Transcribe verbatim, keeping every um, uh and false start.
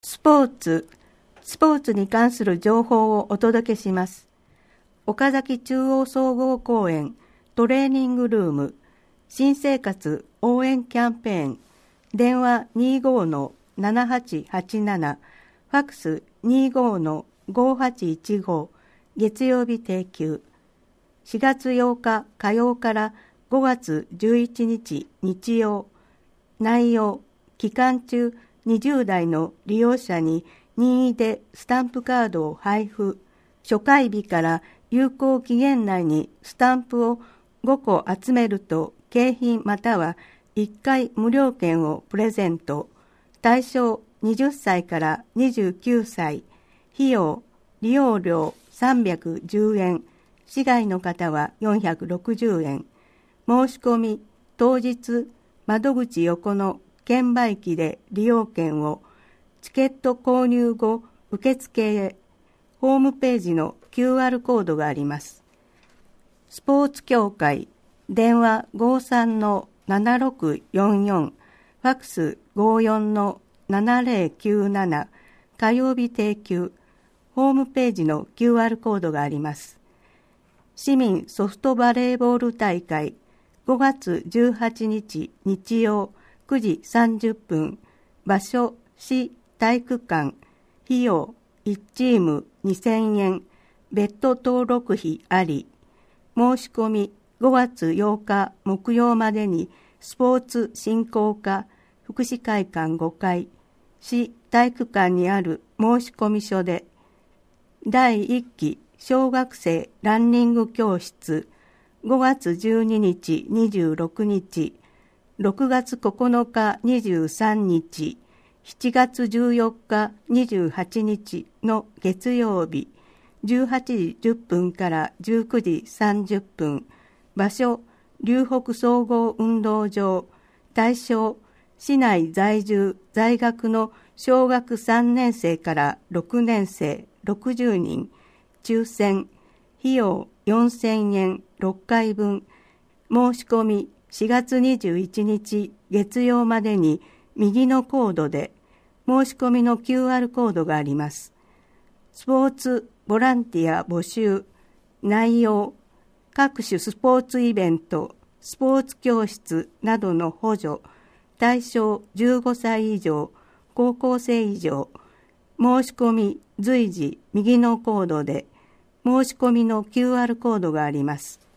スポーツ、スポーツに関する情報をお届けします。岡崎中央総合公園トレーニングルーム新生活応援キャンペーン、電話 にじゅうごのななはちはちなな、ファックス にじゅうごのごはちいちご、月曜日定休。しがつようか火曜からごがつじゅういちにち日曜。内容、期間中にじゅうだいの利用者に任意でスタンプカードを配布。初回日から有効期限内にスタンプをごこ集めると景品またはいっかい無料券をプレゼント。対象はたちからにじゅうきゅうさい。費用、利用料さんびゃくじゅうえん。市外の方はよんひゃくろくじゅうえん。申し込み、当日、窓口横の券売機で利用券を、チケット購入後、受付へ、ホームページの キューアール コードがあります。スポーツ協会、電話 ごじゅうさんのななろくよんよん、ファックス ごじゅうよんのななぜろきゅうなな、火曜日定休、ホームページの キューアール コードがあります。市民ソフトバレーボール大会、ごがつじゅうはちにち日曜くじさんじゅっぷん、場所市体育館、費用いちチームにせんえん、別途登録費あり。申し込みごがつようか木曜までにスポーツ振興課福祉会館ごかい、市体育館にある申し込み書で、だいいっき小学生ランニング教室、ごがつじゅうににちにじゅうろくにち、ろくがつここのかにじゅうさんにち、しちがつじゅうよっかにじゅうはちにちの月曜日、じゅうはちじじゅっぷんからじゅうくじさんじゅっぷん、場所、龍北総合運動場、対象、市内在住、在学の小学さんねんせいからろくねんせいろくじゅうにん、抽選、費用よんせんえんろっかいぶん、申し込みしがつにじゅういちにち月曜までに右のコードで、申し込みの キューアール コードがあります。スポーツボランティア募集、内容、各種スポーツイベント、スポーツ教室などの補助、対象じゅうごさい以上、高校生以上、申し込み随時右のコードで、申し込みの キューアール コードがあります。